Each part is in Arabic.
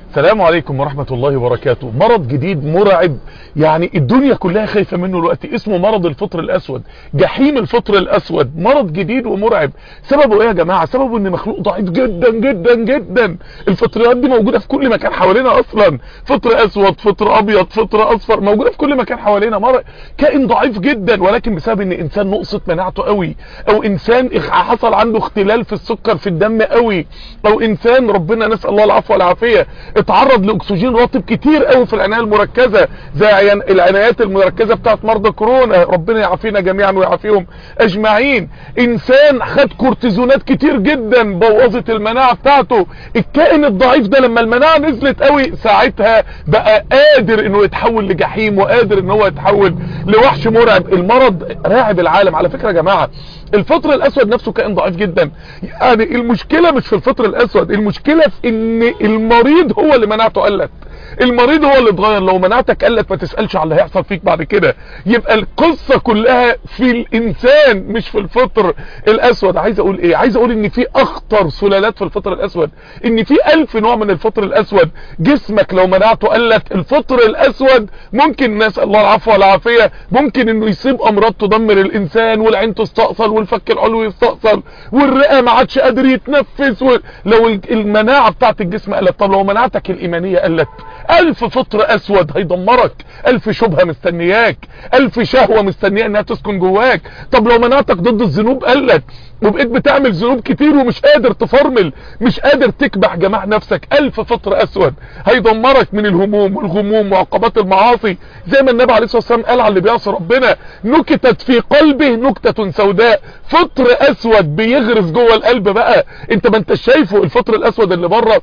السلام عليكم ورحمة الله وبركاته. مرض جديد مرعب، يعني الدنيا كلها خايفة منه دلوقتي، اسمه مرض الفطر الاسود، جحيم الفطر الاسود. مرض جديد ومرعب. سببه ايه يا جماعة؟ سببه ان مخلوق ضعيف جدا جدا جدا. الفطريات دي موجودة في كل مكان حوالينا اصلا، فطر اسود، فطر ابيض، فطر اصفر، موجودة في كل مكان حوالينا. مرض كائن ضعيف جدا، ولكن بسبب ان انسان نقصت مناعته قوي، او انسان حصل عنده اختلال في السكر في الدم قوي، او انسان ربنا نسأل الله العفو والعافية اتعرض لاكسجين رطب كتير قوي في العناية المركزة، زي العنايات المركزة بتاعت مرضى كورونا، ربنا يعافينا جميعا ويعافيهم اجمعين. انسان خد كورتيزونات كتير جدا بوظت المناعة بتاعته. الكائن الضعيف ده لما المناعة نزلت قوي ساعتها بقى قادر انه يتحول لجحيم، وقادر ان هو يتحول لوحش مرعب. المرض راعب العالم على فكرة يا جماعة. الفطر الاسود نفسه كائن ضعيف جدا، يعني المشكلة مش في الفطر الاسود، المشكلة في ان المريض هو اللي مناعته قلت. المريض هو اللي اتغير. لو مناعتك قلت ما تسألش على اللي هيحصل فيك بعد كده. يبقى القصة كلها في الانسان مش في الفطر الاسود. عايز اقول ايه؟ عايز اقول ان في اخطر سلالات في الفطر الاسود، ان في 1000 نوع من الفطر الاسود. جسمك لو مناعته قلت، الفطر الاسود ممكن، نسأل الله العفو والعافية، ممكن انه يصيب امراض تدمر الانسان، والعين تستأصل، والفك العلوي يستأصل، والرئة ما عادش قادر يتنفس، لو المناعة بتاعت الجسم قلت. طب لو مناعتك الايمانية قلت، 1000 فطر اسود هيدمرك، 1000 شبهة مستنياك، 1000 شهوة مستنية انها تسكن جواك. طب لو مناعتك ضد الذنوب قلت، وبقيت بتعمل ذنوب كتير ومش قادر تفرمل، مش قادر تكبح جماح نفسك، 1000 فطر اسود هيدمرك من الهموم والغموم وعقبات المعاصي. زي ما النبي عليه الصلاة والسلام قال على اللي بيعصي ربنا: نكتت في قلبه نكتة سوداء. فطر اسود بيغرس جوه القلب بقى. انت ما انت شايفه الفطر الاسود اللي بره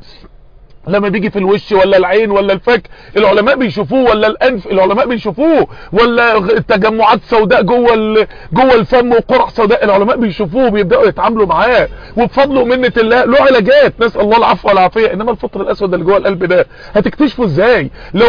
لما بيجي في الوش ولا العين ولا الفك العلماء بيشوفوه، ولا الانف العلماء بيشوفوه، ولا تجمعات سوداء جوه الفم وقرح سوداء العلماء بيشوفوه، بيبداوا يتعاملوا معاه، وبفضل ومنه الله له علاجات، نسال الله العفو والعافيه. انما الفطر الاسود اللي جوه القلب ده هتكتشفه ازاي؟ لو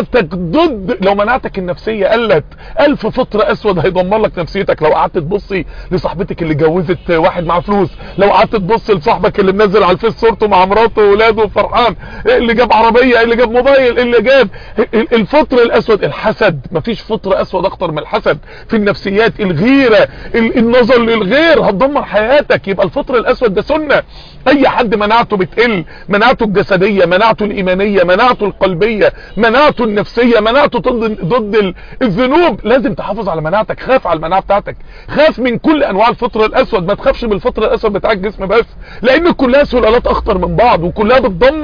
مناعتك النفسيه قلت، 1000 فطر اسود هيدمر لك نفسيتك. لو قعدت تبصي لصاحبتك اللي اتجوزت واحد معاه فلوس، لو قعدت تبص لصاحبك اللي منزل على الفيس صورته مع مراته واولاده وفرحان، اللي جاب عربية، اللي جاب موبايل، اللي جاب الفطر الاسود، الحسد. مفيش فطر اسود اخطر من الحسد في النفسيات. الغيرة، النظر للغير هتدمر حياتك. يبقى الفطر الاسود ده سنة. اي حد مناعته بتقل، مناعته الجسدية، مناعته الايمانية، مناعته القلبية، مناعته النفسية، مناعته ضد الذنوب، لازم تحافظ على مناعتك. خاف على المناعة بتاعتك، خاف من كل انواع الفطر الاسود. ما تخافش من الفطر الاسود بتاع الجسم بس، لان كلها سلالات اخطر من بعض، وكلها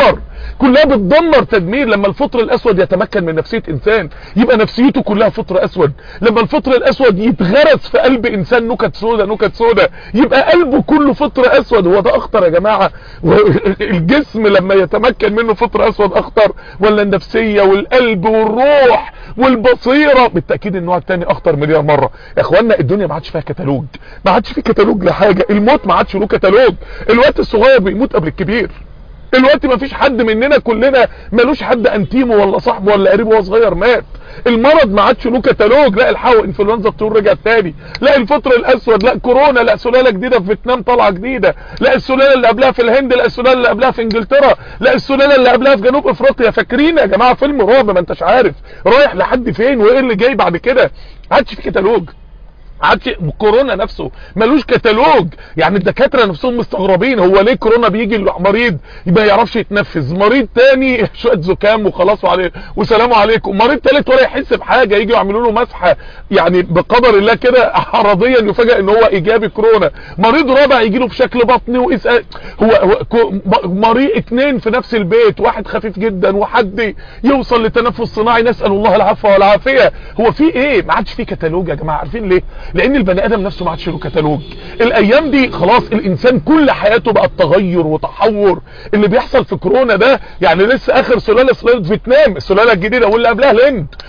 بتدمر تدمير. لما الفطر الاسود يتمكن من نفسية انسان، يبقى نفسيته كلها فطر اسود. لما الفطر الاسود يتغرس في قلب انسان نكت سودة، يبقى قلبه كله فطر اسود. هو ده اخطر يا جماعة. الجسم لما يتمكن منه فطر اسود اخطر، ولا النفسية والقلب والروح والبصيرة؟ بالتأكيد النوع التاني اخطر مليار مرة. يا اخوانا الدنيا ما عادش فيها كتالوج، ما عادش فيه كتالوج لحاجة. الموت ما عادش له كتالوج. الوقت الصغير بيموت قبل الكبير. دلوقتي ما فيش حد مننا، كلنا ملوش حد انتيمه ولا صاحبه ولا قريبه وهو صغير مات. المرض ما عادش له كتالوج. لا الحاوة انفلونزا الطيور رجعت تاني، لا الفطر الاسود، لا كورونا، لا سلالة جديدة في فيتنام طالعة جديدة، لا السلالة اللي قبلها في الهند، لا السلالة اللي قبلها في انجلترا، لا السلالة اللي قبلها في جنوب افريقيا. فاكرين يا جماعة فيلم رعب ما انتش عارف رايح لحد فين وايه اللي جاي بعد كده. ما عادش في كتالوج. عادش كورونا نفسه ملوش كتالوج. يعني الدكاترة نفسهم مستغربين، هو ليه كورونا بيجي مريض ما يعرفش يتنفس، مريض تاني شوية زكام وخلاص وعليه وسلام عليكم، مريض تالت ولا يحس بحاجة يجي يعملوا له مسحة يعني بقدر الله كده عرضيا يفاجئ ان هو ايجابي كورونا، مريض رابع يجي له بشكل بطني واسأل. هو مريض 2 في نفس البيت، واحد خفيف جدا وحد يوصل لتنفس صناعي، نسأل الله العفو والعافية. هو في ايه؟ ما عادش في كتالوج يا جماعة. عارفين ليه؟ لان البني ادم نفسه ما عادش له كتالوج. الايام دي خلاص الانسان كل حياته بقى تغير وتحور. اللي بيحصل في كورونا ده يعني لسه اخر سلالة فيتنام، السلالة الجديدة واللي قبلها الهند،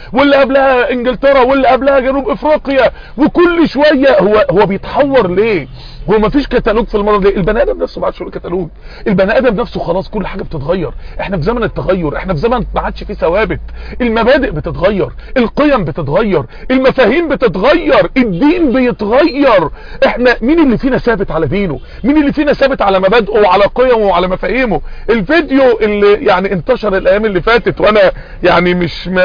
واللي قبلها انجلترا، واللي قبلها جنوب افريقيا، وكل شويه هو بيتحور ليه؟ هو ما فيش كتالوج في المرض ليه؟ البني ادم نفسه ما عادش له كتالوج، البني ادم نفسه خلاص كل حاجه بتتغير. احنا في زمن التغير، احنا في زمن ما عادش فيه ثوابت، المبادئ بتتغير، القيم بتتغير، المفاهيم بتتغير، الدين بيتغير. احنا مين اللي فينا ثابت على دينه؟ مين اللي فينا ثابت على مبادئه وعلى قيمه وعلى مفاهيمه؟ الفيديو اللي يعني انتشر الايام اللي فاتت، وانا يعني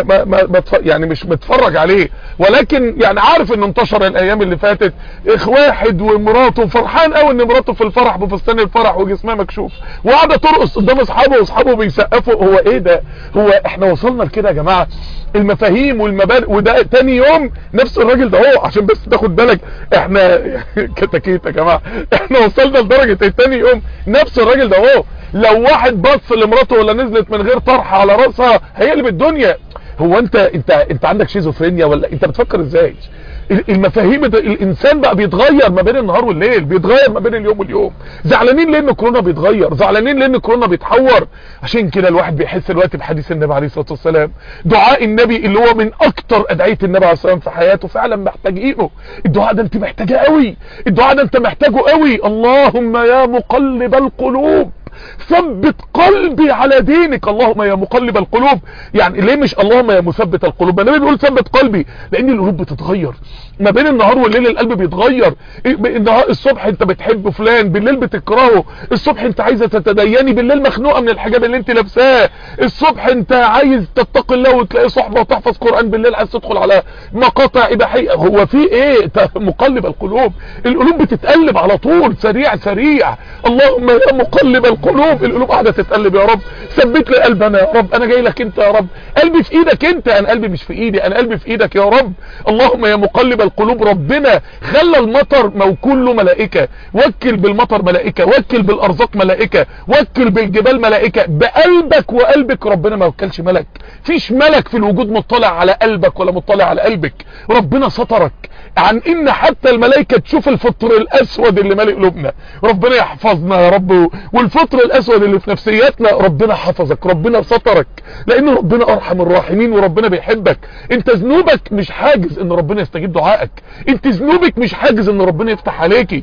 مش متفرج عليه، ولكن يعني عارف انه انتشر الايام اللي فاتت، واحد ومراته فرحان قوي ان مراته في الفرح بفستان الفرح وجسمها مكشوف، وقاعده ترقص قدام اصحابه واصحابه بيسقفوا. هو ايه ده؟ هو احنا وصلنا لكده يا جماعه؟ المفاهيم والمبادئ. وده تاني يوم نفس الراجل ده هو، عشان بس تاخد بالك احنا كتاكيت يا جماعه، احنا وصلنا لدرجه تاني يوم نفس الراجل ده هو لو واحد بص لمراته ولا نزلت من غير طرحه على راسها هيقلب الدنيا. هو انت عندك شيزوفرينيا ولا انت بتفكر ازاي؟ المفاهيم الانسان بقى بيتغير ما بين النهار والليل، بيتغير ما بين اليوم واليوم. زعلانين لان كورونا بيتغير، زعلانين لان كورونا بيتحور. عشان كده الواحد بيحس دلوقتي بحديث النبي عليه الصلاه والسلام، دعاء النبي اللي هو من اكتر ادعيه النبي عليه الصلاه والسلام في حياته، فعلا محتاجينه. الدعاء ده انت محتاجه قوي، الدعاء ده انت محتاجه قوي. اللهم يا مقلب القلوب ثبت قلبي على دينك. اللهم يا مقلب القلوب، يعني ليه مش اللهم يا مثبت القلوب؟ النبي بيقول ثبت قلبي لان القلوب بتتغير ما بين النهار والليل، القلب بيتغير. النهار الصبح انت بتحب فلان، بالليل بتكرهه. الصبح انت عايزه تتديني، بالليل مخنوقه من الحجاب اللي انت لابساه. الصبح انت عايز تتقي الله وتلاقي صحبه وتحفظ قران، بالليل عايز تدخل على مقاطع اباحيه. هو في ايه؟ مقلب القلوب، القلوب بتتقلب على طول، سريع سريع. اللهم يا مقلب القلوب، القلوب قاعده تتقلب. يا رب ثبت لي قلبنا يا رب، انا جاي لك انت يا رب، قلبي في ايدك انت، انا قلبي مش في ايدي، انا قلبي في ايدك يا رب. اللهم يا مقلب القلوب. ربنا خلى المطر موكول له ملائكه، وكل بالمطر ملائكه، وكل بالارزاق ملائكه، وكل بالجبال ملائكه. بقلبك وقلبك ربنا ما وكلش ملك، فيش ملك في الوجود مطلع على قلبك ولا مطلع على قلبك. ربنا سترك عن ان حتى الملائكه تشوف الفطر الاسود اللي مالئ قلوبنا. ربنا يحفظنا يا رب، والفطر الاسود اللي في نفسياتنا ربنا حفظك، ربنا سترك، لان ربنا ارحم الراحمين وربنا بيحبك. انت ذنوبك مش حاجز ان ربنا يستجيب دعائك، انت ذنوبك مش حاجز ان ربنا يفتح عليكي،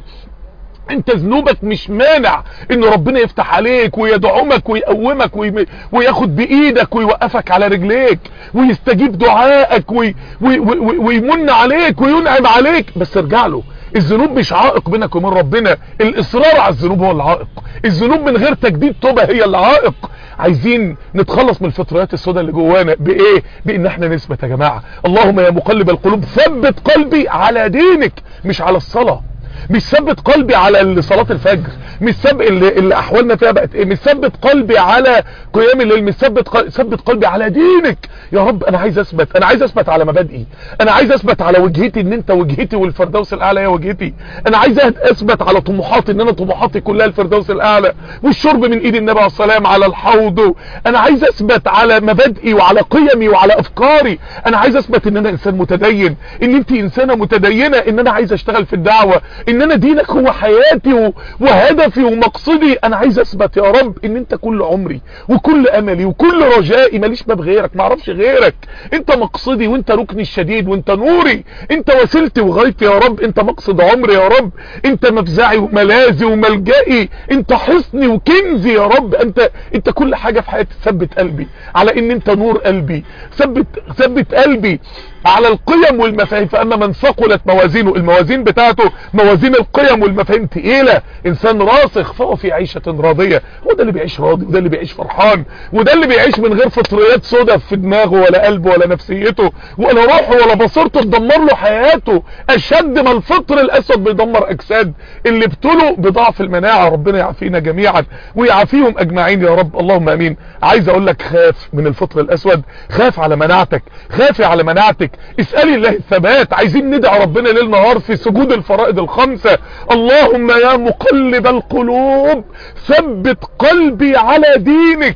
انت ذنوبك مش مانع ان ربنا يفتح عليك ويدعمك ويقومك وياخد بايدك ويوقفك على رجليك ويستجيب دعائك ويمن عليك وينعم عليك. بس ارجع له. الذنوب مش عائق بينك وبين ربنا، الاصرار على الذنوب هو العائق. الذنوب من غير تجديد توبه هي العائق. عايزين نتخلص من الفطريات السوداء اللي جوانا بايه؟ بان احنا نثبت يا جماعه. اللهم يا مقلب القلوب ثبت قلبي على دينك، مش على الصلاه، مش ثبت قلبي على صلاة الفجر، مش اللي احوالنا فيها بقت ايه، مش ثبت قلبي على قيام الليل، مش ثبت قلبي على دينك. يا رب انا عايز اثبت، انا عايز اثبت على مبادئي، انا عايز اثبت على وجهتي ان انت وجهتي والفردوس الاعلى هي وجهتي، انا عايز اثبت على طموحاتي ان انا طموحاتي كلها الفردوس الاعلى والشرب من ايد النبي عليه السلام على الحوض. انا عايز اثبت على مبادئي وعلى قيمي وعلى افكاري، انا عايز اثبت ان انا انسان متدين، ان انت انسانه متدينه، ان انا عايز اشتغل في الدعوه، ان انا دينك هو حياتي وهدفي ومقصدي. انا عايز اثبت يا رب ان انت كل عمري وكل املي وكل رجائي، ماليش باب غيرك، ما اعرفش غيرك، انت مقصدي وانت ركني الشديد وانت نوري، انت وسيلتي وغايتي يا رب، انت مقصد عمري يا رب، انت مفزعي وملاذي وملجئي، انت حصني وكنزي يا رب، انت كل حاجه في حياتي. ثبت قلبي على ان انت نور قلبي، ثبت قلبي على القيم والمفاهيم. فاما من ثقلت موازينه، الموازين بتاعته موازين القيم والمفاهيم تقيله، انسان راسخ فهو في عيشه راضيه. هو ده اللي بيعيش راضي، وده اللي بيعيش فرحان، وده اللي بيعيش من غير فطريات سودة في دماغه ولا قلبه ولا نفسيته ولا روحه ولا بصيرته تدمر له حياته، اشد ما الفطر الاسود بيدمر اجساد اللي ابتلوا بضعف المناعه. ربنا يعافينا جميعا ويعافيهم اجمعين يا رب، اللهم امين. عايز اقول لك خاف من الفطر الاسود، خاف على مناعتك، خافي على مناعتك، اسألي الله الثبات. عايزين ندعي ربنا ليل نهار في سجود الفرائض الخمسة. اللهم يا مقلب القلوب ثبت قلبي على دينك.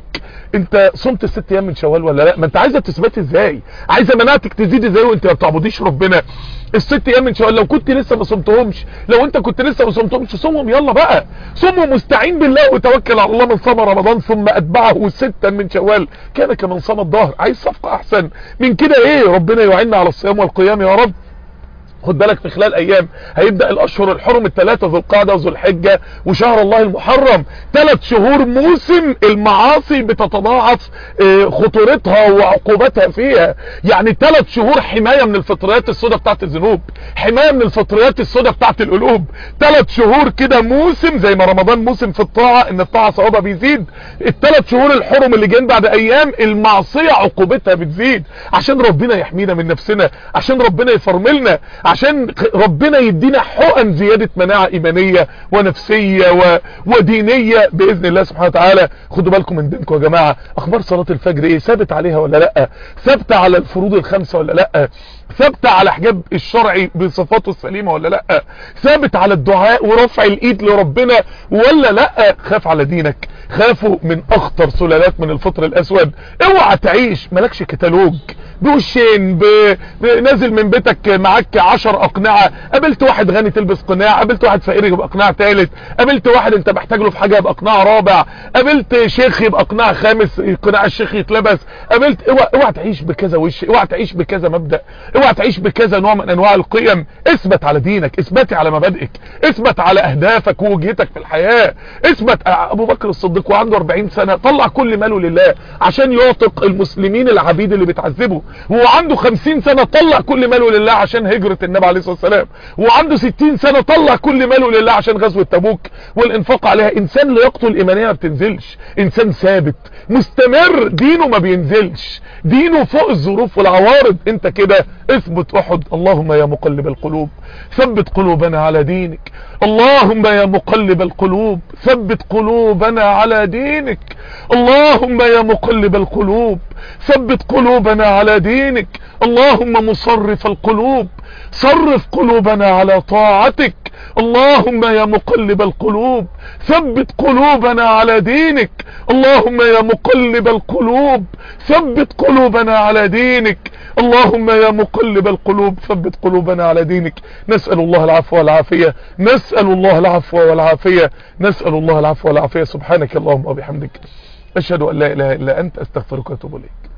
انت صمت ال6 ايام من شوال ولا لا؟ ما انت عايزه تثبت ازاي؟ عايزه مناعتك تزيد ازاي وانت ما بتعبديش ربنا؟ ال6 ايام من شوال لو كنت لسه ما صمتهمش، لو انت كنت لسه ما صمتهمش، صومهم يلا بقى، صوموا مستعين بالله وتوكل على الله. من صام رمضان ثم اتبعه 6 من شوال كان كمن صام الدهر. عايز صفقه احسن من كده ايه؟ ربنا يعيننا على الصيام والقيام يا رب. خد بالك في خلال ايام هيبدأ الاشهر الحرم ال3، ذو القعدة وذو الحجة وشهر الله المحرم. 3 شهور موسم المعاصي بتتضاعف خطورتها وعقوبتها فيها. يعني 3 شهور حماية من الفطريات السوداء بتاعت الذنوب، حماية من الفطريات السوداء بتاعت القلوب. 3 شهور كده موسم زي ما رمضان موسم في الطاعة، ان الطاعة ثوابها بيزيد. ال3 شهور الحرم اللي جايين بعد ايام المعصية عقوبتها بتزيد، عشان ربنا يحمينا من نفسنا، عشان ربنا يفرملنا، عشان ربنا يدينا حقن زيادة مناعة ايمانية ونفسية ودينية باذن الله سبحانه وتعالى. خدوا بالكم من دينكم يا جماعة. اخبار صلاة الفجر ايه؟ ثابت عليها ولا لا؟ ثابتة على الفروض ال5 ولا لا؟ ثابتة على حجاب الشرعي بصفاته السليمة ولا لا؟ ثابت على الدعاء ورفع الايد لربنا ولا لا؟ خاف على دينك. خافوا من اخطر سلالات من الفطر الاسود. اوعى تعيش مالكش كتالوج بوشين نازل من بيتك معاك 10 اقنعة. قابلت واحد غني تلبس قناع، قابلت واحد فقير يبقى قناع ثالث، قابلت واحد انت محتاج له في حاجة يبقى قناع رابع، قابلت شيخ يبقى قناع خامس، قناع الشيخ يتلبس. قابلت اوعى تعيش بكذا وش، اوعى تعيش بكذا مبدأ، اوعى تعيش بكذا نوع من انواع القيم. اثبت على دينك، اثبتي على مبادئك، اثبت على اهدافك ووجهتك في الحياة. اثبت. ابو بكر الصديق وعنده 40 سنة طلع كل ماله لله عشان يعتق المسلمين العبيد اللي بتعذبه، وعنده 50 سنة طلع كل ماله لله عشان هجرة النبي عليه الصلاة والسلام، وعنده 60 سنة طلع كل ماله لله عشان غزوة تبوك والانفاق عليها. انسان لياقته الايمانية ما بتنزلش، انسان ثابت مستمر، دينه ما بينزلش، دينه فوق الظروف والعوارض. انت كده اثبت احد. اللهم يا مقلب القلوب ثبت قلوبنا على دينك. اللهم يا مقلب القلوب ثبت قلوبنا على دينك. اللهم يا مقلب القلوب ثبت قلوبنا على دينك. اللهم مصرف القلوب صرف قلوبنا على طاعتك. اللهم يا مقلب القلوب ثبت قلوبنا على دينك. اللهم يا مقلب القلوب ثبت قلوبنا على دينك. اللهم يا مقلب القلوب ثبت قلوبنا على دينك. نسأل الله العفو والعافية، نسأل الله العفو والعافية، نسأل الله العفو والعافية. سبحانك اللهم وبحمدك أشهد أن لا إله إلا أنت أستغفرك وأتوب إليك.